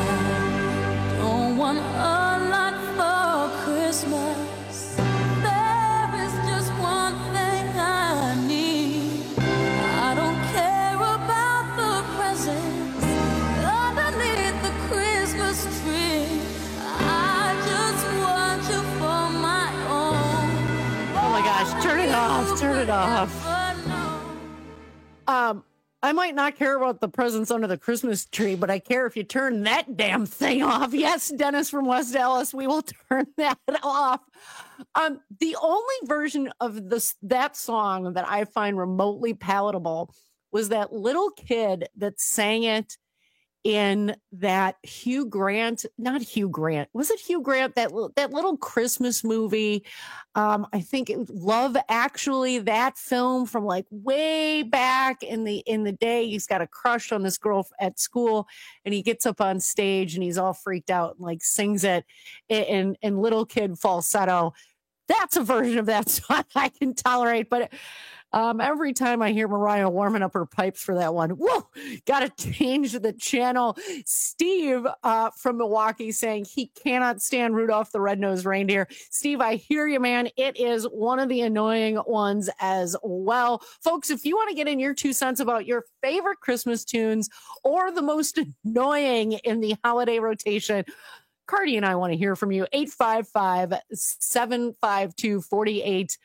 Don't want a lot for Christmas. There is just one thing I need. I don't care about the presents underneath the Christmas tree. I just want you for my own.
Oh my gosh, turn it off, turn it off. I might not care about the presents under the Christmas tree, but I care if you turn that damn thing off. Yes, Dennis from West Dallas, we will turn that off. The only version of that song that I find remotely palatable was that little kid that sang it in that Hugh Grant, not Hugh Grant. Was it Hugh Grant? That little Christmas movie. I think it was Love Actually, that film from like way back in the day. He's got a crush on this girl at school and he gets up on stage and he's all freaked out and like sings it in little kid falsetto. That's a version of that song I can tolerate, but every time I hear Mariah warming up her pipes for that one, whoa, got to change the channel. Steve from Milwaukee saying he cannot stand Rudolph the Red-Nosed Reindeer. Steve, I hear you, man. It is one of the annoying ones as well. Folks, if you want to get in your 2 cents about your favorite Christmas tunes or the most annoying in the holiday rotation, Cardi and I want to hear from you. 855-752-4842,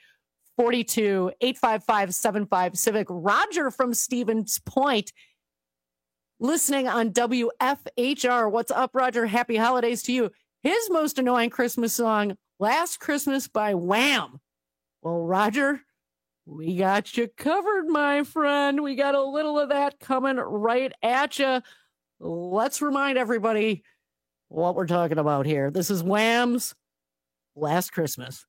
855-75-CIVIC. Roger from Stevens Point, listening on WFHR. What's up, Roger? Happy holidays to you. His most annoying Christmas song, Last Christmas by Wham. Well, Roger, we got you covered, my friend. We got a little of that coming right at you. Let's remind everybody what we're talking about here. This is Wham's Last Christmas.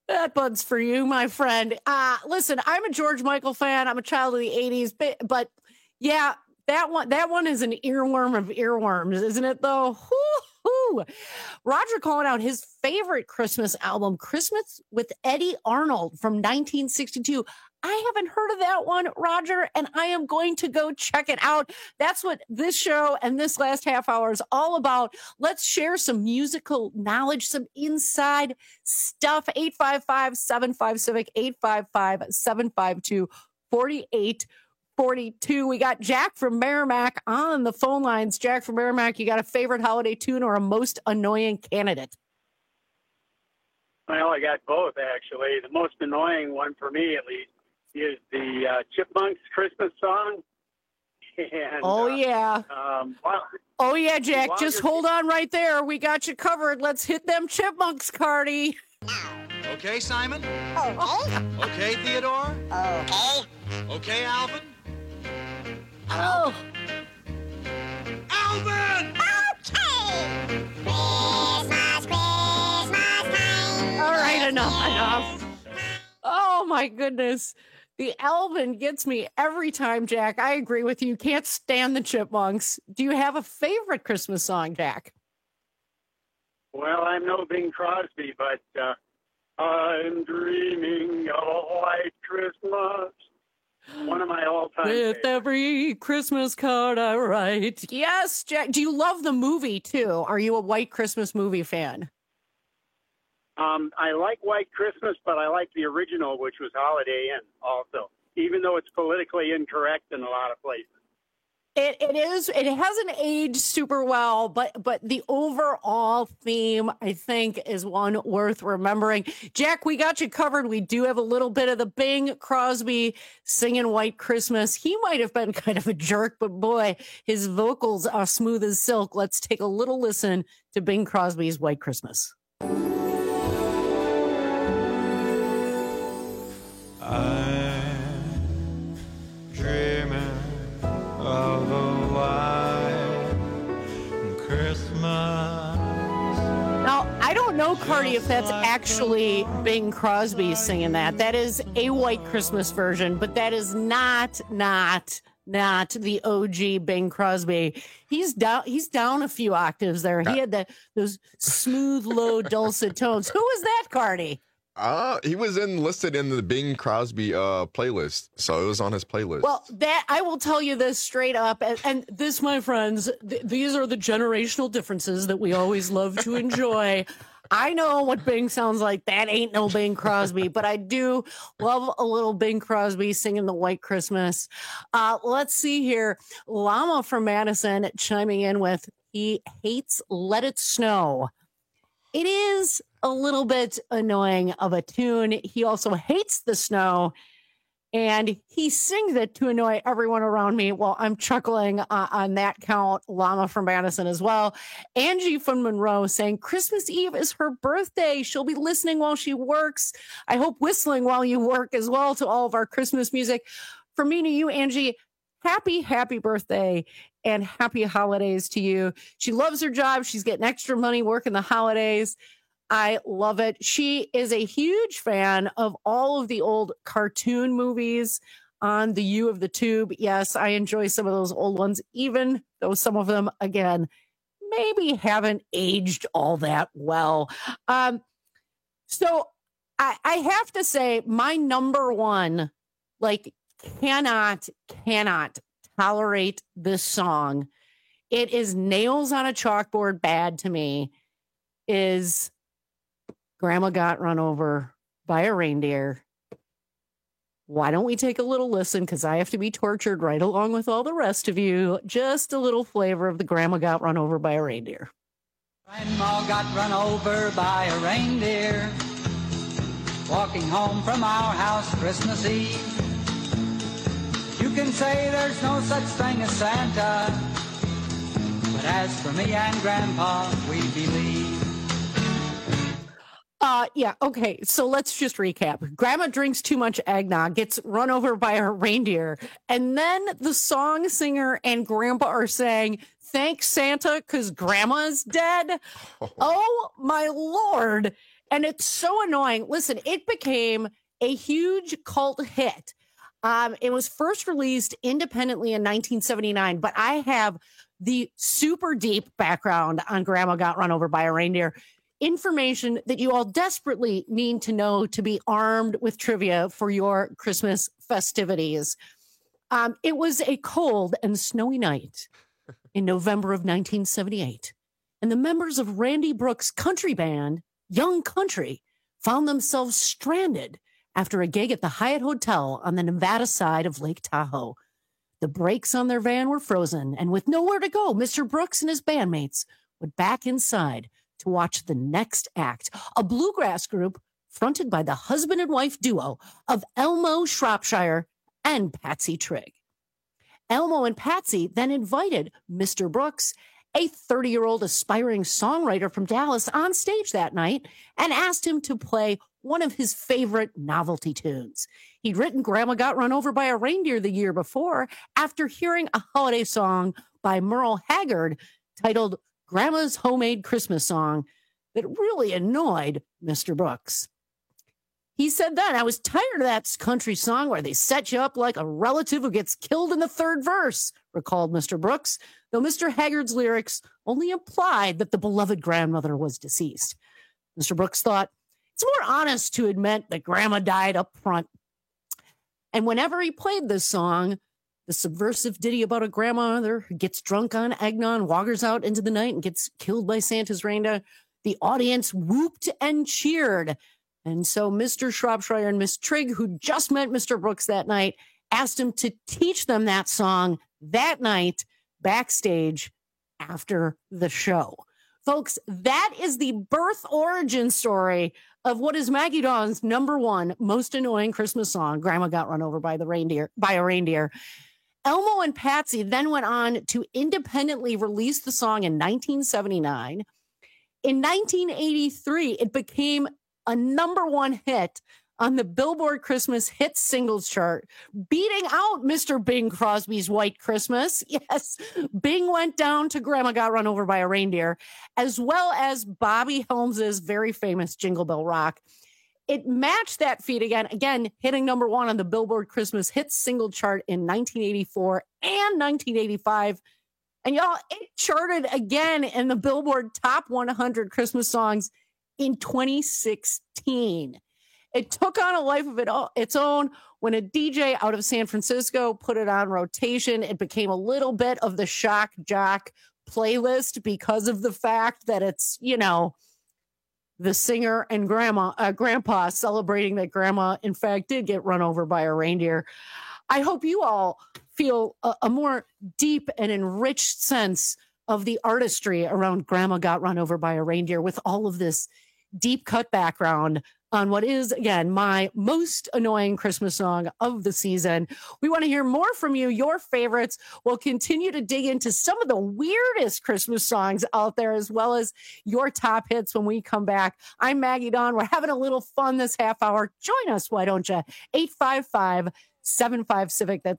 That one's for you, my friend. Listen, I'm a George Michael fan. I'm a child of the 80s, but yeah, that one is an earworm of earworms, isn't it, though? Woo-hoo. Roger calling out his favorite Christmas album, Christmas with Eddie Arnold from 1962. I haven't heard of that one, Roger, and I am going to go check it out. That's what this show and this last half hour is all about. Let's share some musical knowledge, some inside stuff. 855-75-CIVIC, 855-752-4842. We got Jack from Merrimack on the phone lines. Jack from Merrimack, you got a favorite holiday tune or a most annoying candidate?
Well, I got both, actually. The most annoying one, for me at least, is the Chipmunks Christmas song. And,
yeah. Oh, yeah, Jack. Just hold on right there. We got you covered. Let's hit them Chipmunks, Cardi.
Okay, Simon?
Oh.
Okay, Theodore?
Oh.
Okay, Alvin?
Oh.
Alvin!
Okay! Christmas time.
All right, enough. Oh, my goodness. The Alvin gets me every time, Jack. I agree with you. Can't stand the Chipmunks. Do you have a favorite Christmas song, Jack?
Well, I'm no Bing Crosby, but I'm dreaming of a white Christmas. One of my all-time
With
favorites.
every Christmas card I write. Yes, Jack. Do you love the movie, too? Are you a White Christmas movie fan?
I like White Christmas, but I like the original, which was Holiday Inn also, even though it's politically incorrect in a lot of places.
It is. It hasn't aged super well, but the overall theme, I think, is one worth remembering. Jack, we got you covered. We do have a little bit of the Bing Crosby singing White Christmas. He might have been kind of a jerk, but boy, his vocals are smooth as silk. Let's take a little listen to Bing Crosby's White Christmas.
I'm dreaming of a white Christmas.
Now, I don't know, Cardi, if that's actually Bing Crosby singing that. That is a White Christmas version, but that is not the OG Bing Crosby. He's down a few octaves there. He had those smooth, low, dulcet tones. Who was that, Cardi?
He was listed in the Bing Crosby playlist, so it was on his playlist.
Well, that I will tell you this straight up, and this, my friends, these are the generational differences that we always love to enjoy. I know what Bing sounds like. That ain't no Bing Crosby, but I do love a little Bing Crosby singing the White Christmas. Let's see here. Llama from Madison chiming in with, he hates Let It Snow. It is a little bit annoying of a tune. He also hates the snow, and he sings it to annoy everyone around me. Well, I'm chuckling on that count. Llama from Madison as well. Angie from Monroe saying Christmas Eve is her birthday. She'll be listening while she works. I hope whistling while you work as well to all of our Christmas music. From me to you, Angie, happy birthday. And happy holidays to you. She loves her job. She's getting extra money working the holidays. I love it. She is a huge fan of all of the old cartoon movies on the U of the Tube. Yes, I enjoy some of those old ones, even though some of them, again, maybe haven't aged all that well. So I have to say my number one, cannot tolerate this song. It is nails on a chalkboard bad to me, is Grandma Got Run Over by a Reindeer. Why don't we take a little listen? Because I have to be tortured right along with all the rest of you. Just a little flavor of the Grandma Got Run Over by a Reindeer.
Grandma got run over by a reindeer, walking home from our house Christmas Eve. You can say there's no such thing as Santa, but as for me and Grandpa, we believe.
Yeah, okay. So let's just recap. Grandma drinks too much eggnog, gets run over by a reindeer, and then the song singer and Grandpa are saying, "Thanks, Santa, because Grandma's dead." Oh, my Lord. And it's so annoying. Listen, it became a huge cult hit. It was first released independently in 1979, but I have the super deep background on Grandma Got Run Over by a Reindeer. Information that you all desperately need to know to be armed with trivia for your Christmas festivities. It was a cold and snowy night in November of 1978, and the members of Randy Brooks' country band, Young Country, found themselves stranded after a gig at the Hyatt Hotel on the Nevada side of Lake Tahoe. The brakes on their van were frozen, and with nowhere to go, Mr. Brooks and his bandmates went back inside to watch the next act, a bluegrass group fronted by the husband and wife duo of Elmo Shropshire and Patsy Trigg. Elmo and Patsy then invited Mr. Brooks, a 30-year-old aspiring songwriter from Dallas, on stage that night and asked him to play one of his favorite novelty tunes. He'd written Grandma Got Run Over by a Reindeer the year before after hearing a holiday song by Merle Haggard titled Grandma's Homemade Christmas Song that really annoyed Mr. Brooks. He said then, "I was tired of that country song where they set you up like a relative who gets killed in the third verse," recalled Mr. Brooks, though Mr. Haggard's lyrics only implied that the beloved grandmother was deceased. Mr. Brooks thought, "It's more honest to admit that Grandma died up front." And whenever he played this song, the subversive ditty about a grandmother who gets drunk on eggnog, wanders out into the night, and gets killed by Santa's reindeer, the audience whooped and cheered. And so Mr. Shropshire and Miss Trigg, who just met Mr. Brooks that night, asked him to teach them that song that night backstage after the show. Folks, that is the birth origin story of what is Maggie Dawn's #1 most annoying Christmas song, Grandma Got Run Over by a Reindeer. Elmo and Patsy then went on to independently release the song in 1979. In 1983, it became a #1 hit on the Billboard Christmas Hits Singles Chart, beating out Mr. Bing Crosby's White Christmas. Yes, Bing went down to Grandma Got Run Over by a Reindeer, as well as Bobby Helms's very famous Jingle Bell Rock. It matched that feat again, hitting #1 on the Billboard Christmas Hits Single Chart in 1984 and 1985. And y'all, it charted again in the Billboard Top 100 Christmas Songs in 2016. It took on a life of its own when a DJ out of San Francisco put it on rotation. It became a little bit of the shock jock playlist because of the fact that it's, the singer and grandpa celebrating that grandma, in fact, did get run over by a reindeer. I hope you all feel a more deep and enriched sense of the artistry around Grandma Got Run Over by a Reindeer with all of this deep cut background on what is, again, my most annoying Christmas song of the season. We want to hear more from you, your favorites. We'll continue to dig into some of the weirdest Christmas songs out there, as well as your top hits when we come back. I'm Maggie Dawn. We're having a little fun this half hour. Join us, why don't you? 855-75-CIVIC. That's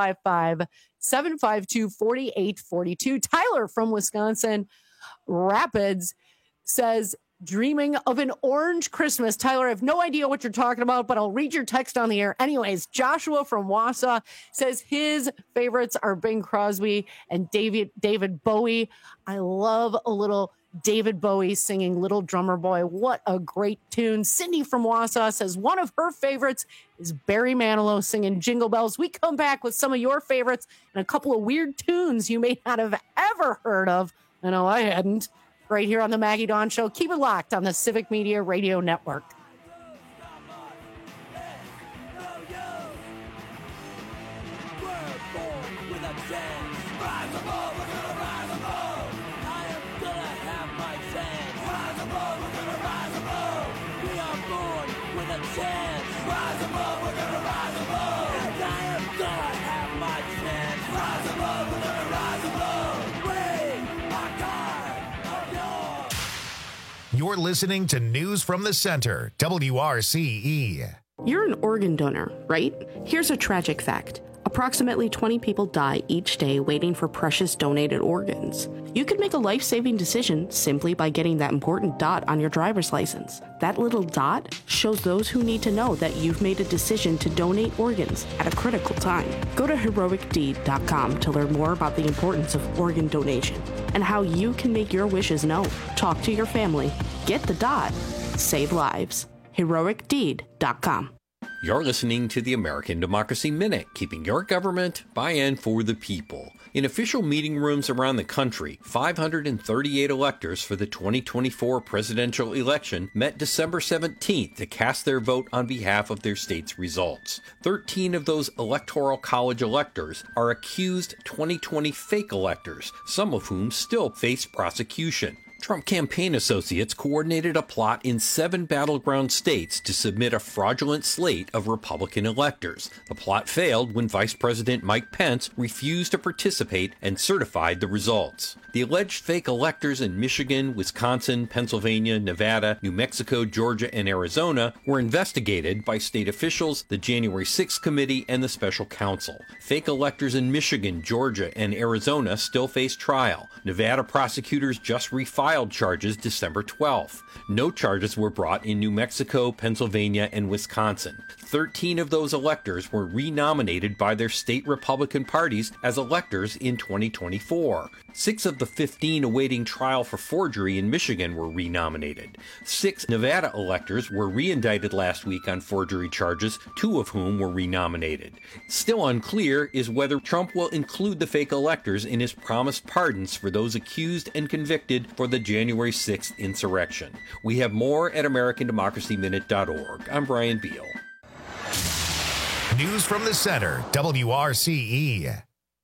855-752-4842. Tyler from Wisconsin Rapids says, dreaming of an orange Christmas. Tyler, I have no idea what you're talking about, but I'll read your text on the air. Anyways, Joshua from Wausau says his favorites are Bing Crosby and David Bowie. I love a little David Bowie singing Little Drummer Boy. What a great tune. Cindy from Wausau says one of her favorites is Barry Manilow singing Jingle Bells. We come back with some of your favorites and a couple of weird tunes you may not have ever heard of. I know I hadn't. Right here on the Maggie Dawn Show. Keep it locked on the Civic Media Radio Network.
You're listening to News from the Center, WRCE.
You're an organ donor, right? Here's a tragic fact. Approximately 20 people die each day waiting for precious donated organs. You could make a life-saving decision simply by getting that important dot on your driver's license. That little dot shows those who need to know that you've made a decision to donate organs at a critical time. Go to heroicdeed.com to learn more about the importance of organ donation and how you can make your wishes known. Talk to your family. Get the dot. Save lives. heroicdeed.com.
You're listening to the American Democracy Minute, keeping your government by and for the people. In official meeting rooms around the country, 538 electors for the 2024 presidential election met December 17th to cast their vote on behalf of their state's results. 13 of those Electoral College electors are accused 2020 fake electors, some of whom still face prosecution. Trump campaign associates coordinated a plot in 7 battleground states to submit a fraudulent slate of Republican electors. The plot failed when Vice President Mike Pence refused to participate and certified the results. The alleged fake electors in Michigan, Wisconsin, Pennsylvania, Nevada, New Mexico, Georgia, and Arizona were investigated by state officials, the January 6th committee, and the special counsel. Fake electors in Michigan, Georgia, and Arizona still face trial. Nevada prosecutors just refiled charges December 12th. No charges were brought in New Mexico, Pennsylvania, and Wisconsin. 13 of those electors were renominated by their state Republican parties as electors in 2024. 6 of the 15 awaiting trial for forgery in Michigan were renominated. 6 Nevada electors were reindicted last week on forgery charges, 2 of whom were renominated. Still unclear is whether Trump will include the fake electors in his promised pardons for those accused and convicted for the January 6th insurrection. We have more at AmericanDemocracyMinute.org. I'm Brian Beal.
News from the Center, WRCE.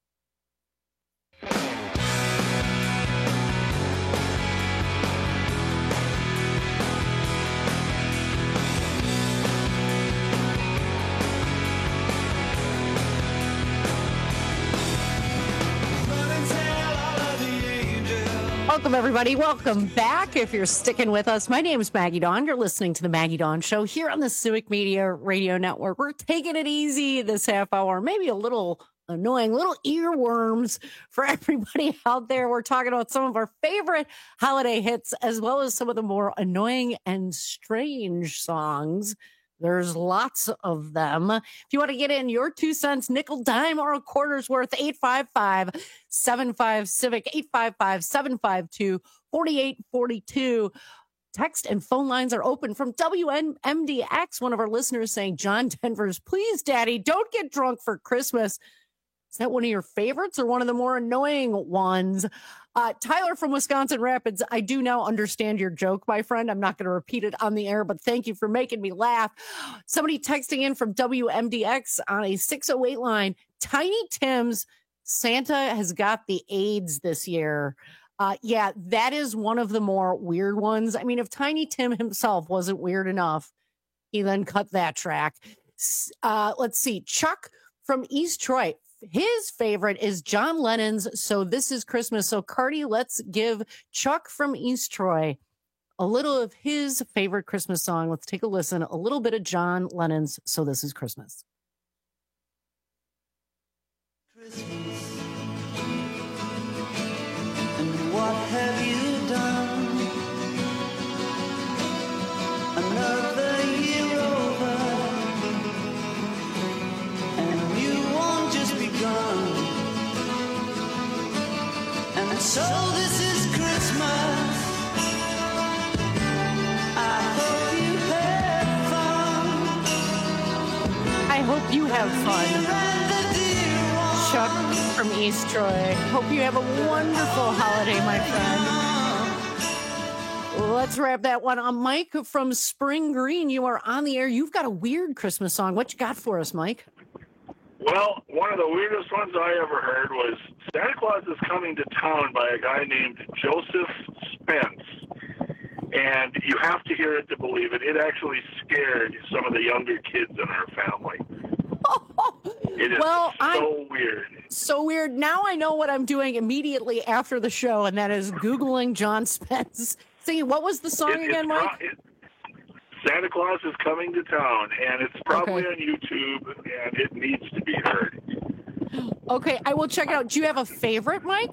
Welcome, everybody. Welcome back. If you're sticking with us, my name is Maggie Dawn. You're listening to the Maggie Dawn Show here on the Civic Media Radio Network. We're taking it easy this half hour, maybe a little annoying, little earworms for everybody out there. We're talking about some of our favorite holiday hits, as well as some of the more annoying and strange songs. There's lots of them. If you want to get in your 2 cents, nickel, dime, or a quarter's worth, 855-75-CIVIC, 855-752-4842. Text and phone lines are open from WMDX. One of our listeners saying, John Denver's, please, Daddy, don't get drunk for Christmas. Is that one of your favorites or one of the more annoying ones? Tyler from Wisconsin Rapids, I do now understand your joke, my friend. I'm not going to repeat it on the air, but thank you for making me laugh. Somebody texting in from WMDX on a 608 line, Tiny Tim's, Santa has got the AIDS this year. Yeah, that is one of the more weird ones. I mean, if Tiny Tim himself wasn't weird enough, he then cut that track. Let's see, Chuck from East Troy. His favorite is John Lennon's So This Is Christmas. So, Cardi, let's give Chuck from East Troy a little of his favorite Christmas song. Let's take a listen. A little bit of John Lennon's So This Is Christmas.
And what have you done? Another year over, and you won't just begun. And so this is Christmas. I hope you had fun.
I hope you have fun. Chuck from East Troy. Hope you have a wonderful holiday, my friend. Let's wrap that one on. Mike from Spring Green, you are on the air. You've got a weird Christmas song. What you got for us, Mike?
Well, one of the weirdest ones I ever heard was Santa Claus is Coming to Town by a guy named Joseph Spence. And you have to hear it to believe it. It actually scared some of the younger kids in our family. It is so weird.
So weird. Now I know what I'm doing immediately after the show, and that is Googling John Spence Singing, what was the song again, Mike?
Santa Claus is Coming to Town, and it's probably on YouTube, and it needs to be heard.
Okay, I will check it out. Do you have a favorite, Mike?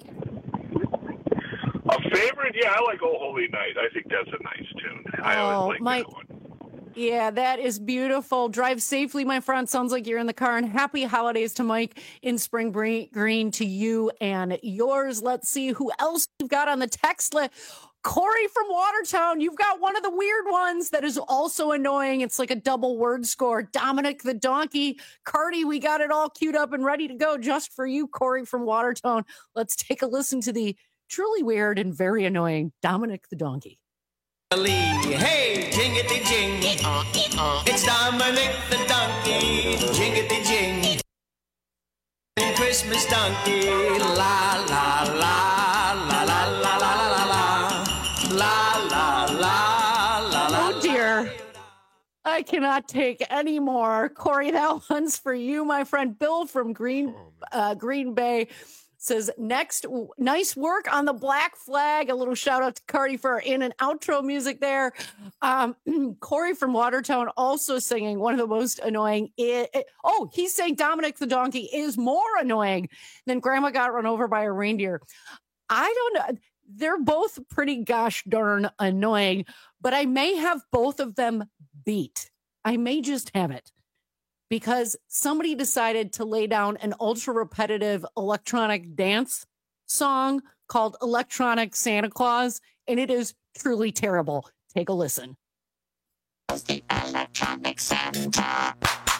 A favorite? Yeah, I like Oh Holy Night. I think that's a nice tune. I always like that one.
Yeah, that is beautiful. Drive safely, my friend. Sounds like you're in the car. And happy holidays to Mike in Spring Green, to you and yours. Let's see who else you've got on the text list. Corey from Watertown, you've got one of the weird ones that is also annoying. It's like a double word score. Dominic the Donkey. Cardi, we got it all queued up and ready to go just for you, Corey from Watertown. Let's take a listen to the truly weird and very annoying Dominic the Donkey.
Hey, jingity jing. It's Dominic the Donkey. Jingity jing. Christmas donkey. La la la la la la la la la la la la la.
Oh dear. I cannot take any more. Corey, that one's for you, my friend. Bill from Green Bay says, next, nice work on the Black Flag. A little shout out to Cardi for our in and outro music there. Corey from Watertown also singing one of the most annoying. He's saying Dominic the Donkey is more annoying than Grandma Got Run Over by a Reindeer. I don't know. They're both pretty gosh darn annoying, but I may have both of them beat. I may just have it. Because somebody decided to lay down an ultra repetitive electronic dance song called Electronic Santa Claus, and it is truly terrible. Take a listen.
The Electronic Santa.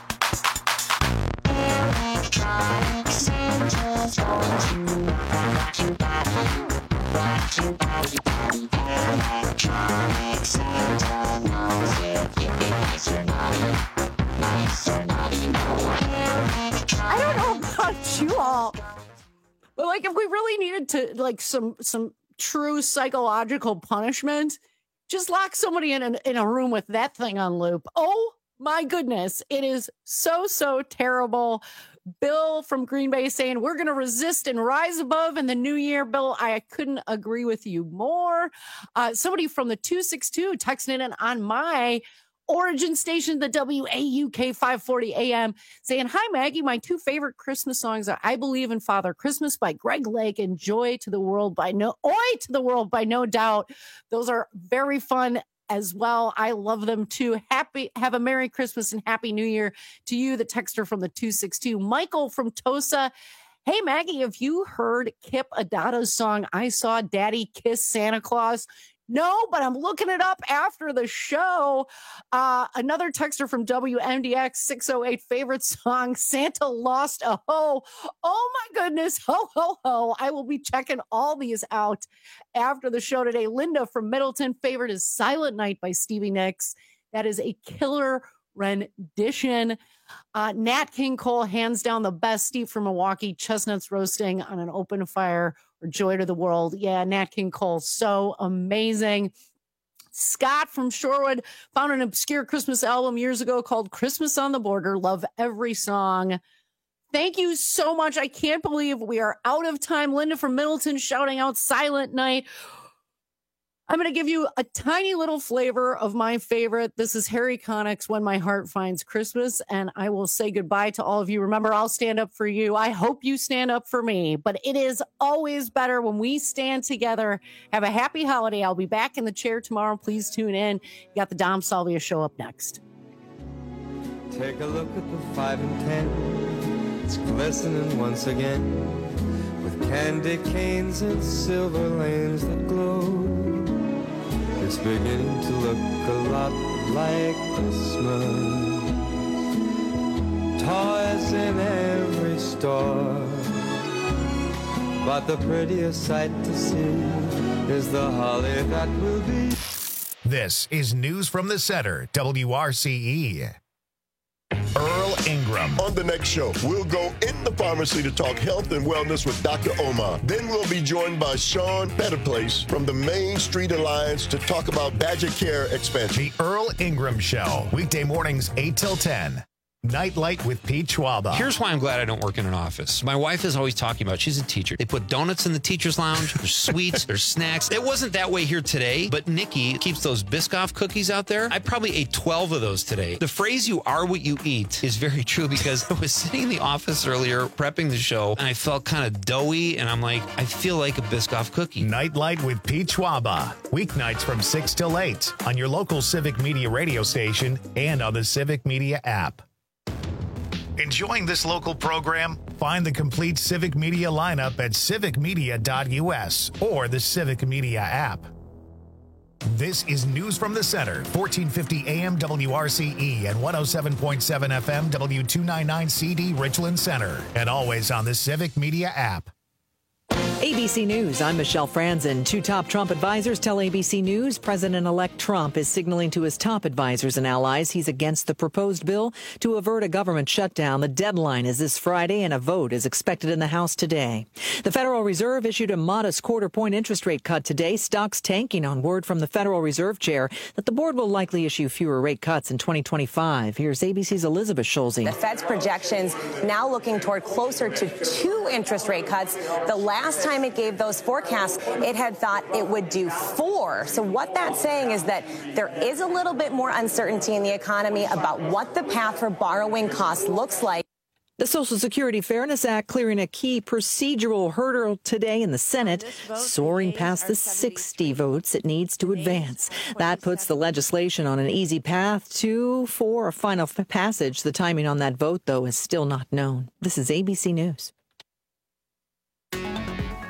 Electronic Santa's going to rock you body, rock you body, body. Electronic Santa knows if you be nice or naughty.
I don't know about you all, but like if we really needed to like some true psychological punishment, just lock somebody in a room with that thing on loop. Oh my goodness, it is so terrible. Bill from Green Bay saying we're going to resist and rise above in the new year. Bill, I couldn't agree with you more. Somebody from the 262 texting in on my origin station, the WAUK 540 AM, saying, hi, Maggie. My two favorite Christmas songs are I Believe in Father Christmas by Greg Lake and Oi to the World by No Doubt. Those are very fun as well. I love them too. Have a Merry Christmas and Happy New Year to you, the texter from the 262. Michael from Tosa. Hey, Maggie, have you heard Kip Adada's song, I Saw Daddy Kiss Santa Claus? No, but I'm looking it up after the show. Another texter from WMDX 608, favorite song, Santa Lost a Ho. Oh my goodness, ho, ho, ho. I will be checking all these out after the show today. Linda from Middleton, favorite is Silent Night by Stevie Nicks. That is a killer rendition. Nat King Cole, hands down the best. Steve from Milwaukee, chestnuts roasting on an open fire, or Joy to the World. Yeah, Nat King Cole, so amazing. Scott from Shorewood found an obscure Christmas album years ago called Christmas on the Border. Love every song. Thank you so much. I can't believe we are out of time. Linda from Middleton shouting out Silent Night. I'm going to give you a tiny little flavor of my favorite. This is Harry Connick's When My Heart Finds Christmas, and I will say goodbye to all of you. Remember, I'll stand up for you. I hope you stand up for me, but it is always better when we stand together. Have a happy holiday. I'll be back in the chair tomorrow. Please tune in. You got the Dom Salvia show up next.
Take a look at the 5 and 10. It's glistening once again with candy canes and silver lanes that glow. It's beginning to look a lot like Christmas. Toys in every store, but the prettiest sight to see is the holly that will be.
This is News from the Center, WRCE. Earl Ingram.
On the next show, we'll go in the pharmacy to talk health and wellness with Dr. Omar. Then we'll be joined by Sean Petterplace from the Main Street Alliance to talk about Badger Care expansion.
The Earl Ingram Show, weekday mornings 8 till 10. Nightlight with Pete Schwaba.
Here's why I'm glad I don't work in an office. My wife is always talking about, she's a teacher. They put donuts in the teacher's lounge. There's sweets, there's snacks. It wasn't that way here today, but Nikki keeps those Biscoff cookies out there. I probably ate 12 of those today. The phrase, you are what you eat, is very true because I was sitting in the office earlier prepping the show and I felt kind of doughy and I'm like, I feel like a Biscoff cookie.
Nightlight with Pete Schwaba. Weeknights from 6 till 8 on your local Civic Media radio station and on the Civic Media app. Enjoying this local program? Find the complete Civic Media lineup at civicmedia.us or the Civic Media app. This is News from the Center, 1450 AM WRCE and 107.7 FM W299 CD Richland Center, and always on the Civic Media app.
ABC News, I'm Michelle Franzen. Two top Trump advisors tell ABC News President-elect Trump is signaling to his top advisors and allies he's against the proposed bill to avert a government shutdown. The deadline is this Friday, and a vote is expected in the House today. The Federal Reserve issued a modest quarter-point interest rate cut today. Stocks tanking on word from the Federal Reserve Chair that the board will likely issue fewer rate cuts in 2025. Here's ABC's Elizabeth Schulze.
The Fed's projections now looking toward closer to 2 interest rate cuts. The last time it gave those forecasts, it had thought it would do 4. So what that's saying is that there is a little bit more uncertainty in the economy about what the path for borrowing costs looks like.
The Social Security Fairness Act clearing a key procedural hurdle today in the Senate, soaring past the 60 votes it needs to advance. That puts the legislation on an easy path for a final passage. The timing on that vote, though, is still not known. This is ABC News.